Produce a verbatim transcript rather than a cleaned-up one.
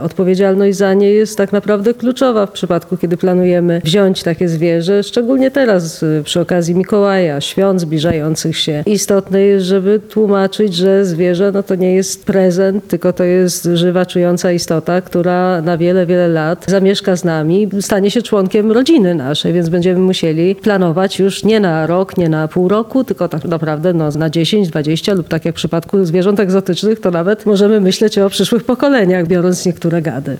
Odpowiedzialność za nie jest tak naprawdę kluczowa w przypadku, kiedy planujemy wziąć takie zwierzę, szczególnie teraz przy okazji Mikołaja, świąt zbliżających się. Istotne jest, żeby tłumaczyć, że zwierzę no to nie jest prezent, tylko to jest żywa, czująca istota, która na wiele, wiele lat zamieszka z nami, stanie się członkiem rodziny naszej, więc będziemy musieli planować już nie na rok, nie na pół roku, tylko tak naprawdę no, na dziesięć, dwadzieścia lub tak jak w przypadku zwierząt egzotycznych, to nawet możemy myśleć o przyszłych pokoleniach, biorąc niektóre gady.